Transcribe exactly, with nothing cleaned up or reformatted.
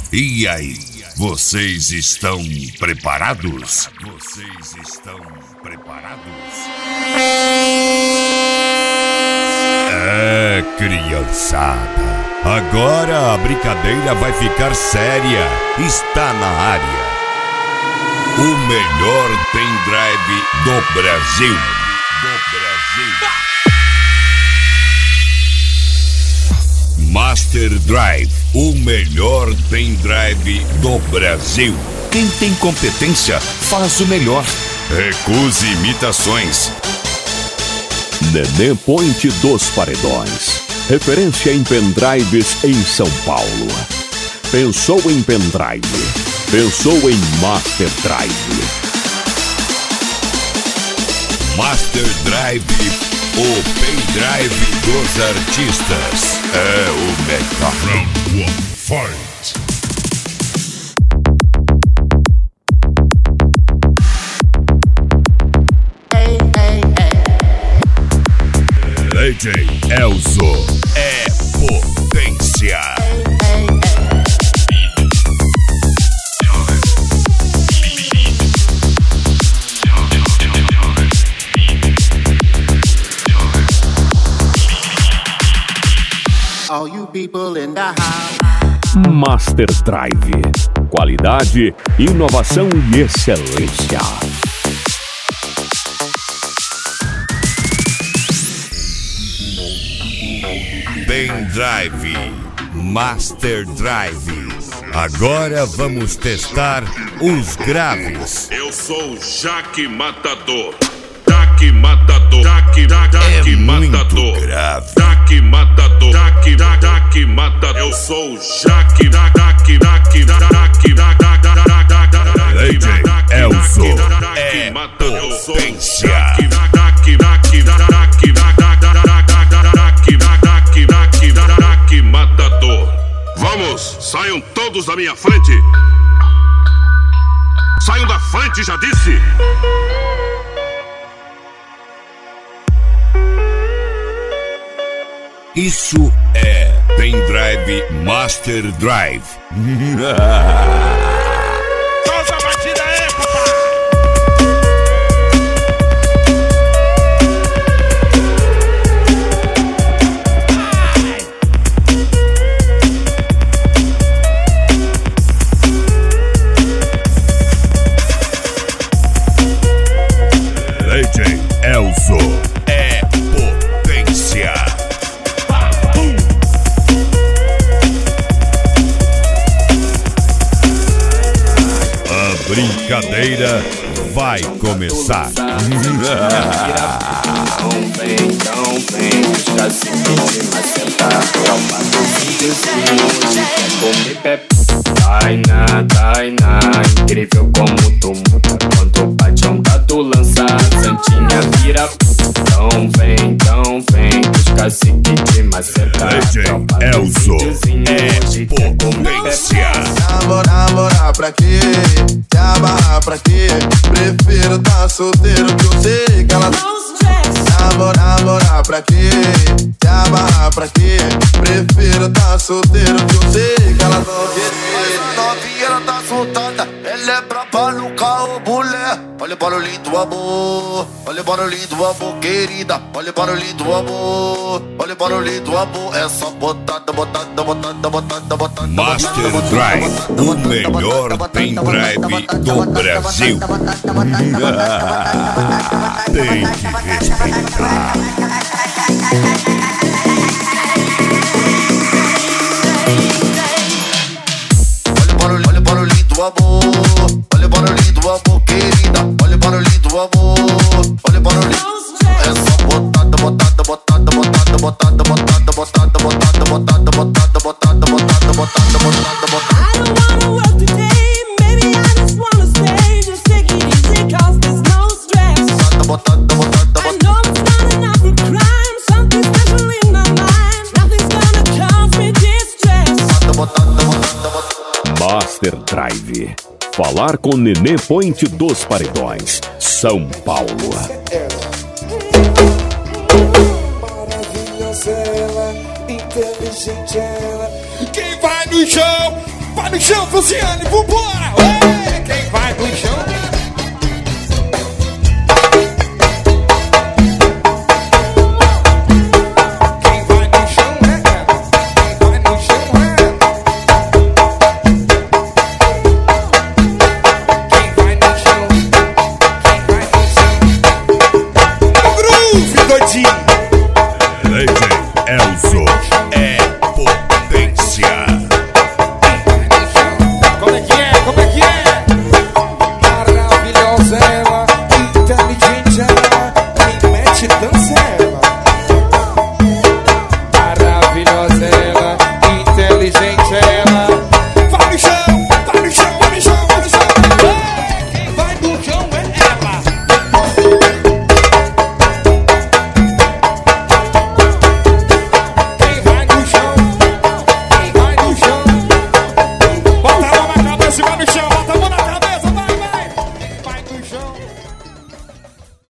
E aí, vocês estão preparados? Vocês estão preparados? É, criançada, agora a brincadeira vai ficar séria. Está na área o melhor pendrive do Brasil. Do Brasil. Master Drive, o melhor pendrive do Brasil. Quem tem competência faz o melhor. Recuse imitações. Nenê Point dos Paredões, referência em pendrives em São Paulo. Pensou em pendrive, pensou em Master Drive. Master Drive, o pendrive dos artistas. É o melhor. Round one, fight! D J Elzo é potência. All you people in the house. Master Drive, qualidade, inovação e excelência. Pendrive Master Drive. Agora vamos testar os graves. Eu sou o Jaque Matador. Jaque Matador. Jaque, Jaque É muito Matador. grave. Jaque Matador. Jaque, Jaque Matador. Eu sou o Jaque, Jaque, Jaque, Jaque, D J Elzo é potência. Matador. Vamos, saiam todos da minha frente. Saiam da frente, já disse. Isso é pendrive Master Drive. Solta a batida aí, papai. D J Elzo é potência. A brincadeira vai começar. Não vem, não vem, deixa se pedir, mas sentar. Tropa do videozinho, hoje quer comer pepe. Tainá, Tainá, incrível como tu muda. Quando bate um gato lança, Santinha vira. Não vem, não vem, deixa se pedir, mas sentar. D J Elzo é potência. Namorar, namorar pra quê? Se amarrar pra quê? Prefiro tá solteiro que eu sei que ela não stress. Namorar, namorar pra quê? Se amarrar pra quê? Prefiro tá solteiro que eu sei que ela não quer. Essa novinha ela tá soltada, ela é braba no carro, mulher. Olha o barulhinho do amor, olha o barulhinho do amor, querida. Olha o barulhinho do amor, olha o barulhinho do amor. É só botada, botada, botada, botada, botada. Master Drive, o melhor pendrive do Brasil. Tem que respeitar. Olha o barulhinho do amor, olha o barulhinho do amor, querida. Olha o barulhinho do amor, olha o barulhinho. É só botada, botada, botada, botada, botada, botada, botada, botada, botada, botada, botada, botada, botada, botada, botada. I don't wanna work today, maybe I just wanna stay. Just take it easy, cause there's no stress. Botada, botada, I know it's not enough for crime, something special in my mind. Nothing's gonna cause me distress. botada, botada, botada. Master Drive. Falar com Nenê Point dos Paredões, São Paulo. Maravilhosa ela, inteligente ela. Quem vai no show, vai no no chão, Luciane, vambora! Ué, quem vai no chão? Quem vai no chão é ela. Quem vai no chão é ela. Quem vai no chão? Quem vai no chão? O groove, doidinho! D J Elzo é potência. Como é que é? Como é que é? Maravilhosa ela, inteligente ela, quem mete dança ela. Maravilhosa ela, inteligente ela. Vai no chão, vai no chão, vai no chão, vai no chão. Quem vai no chão é ela. Quem vai no chão? Quem vai no chão? Bota a mão na cabeça e vai no chão.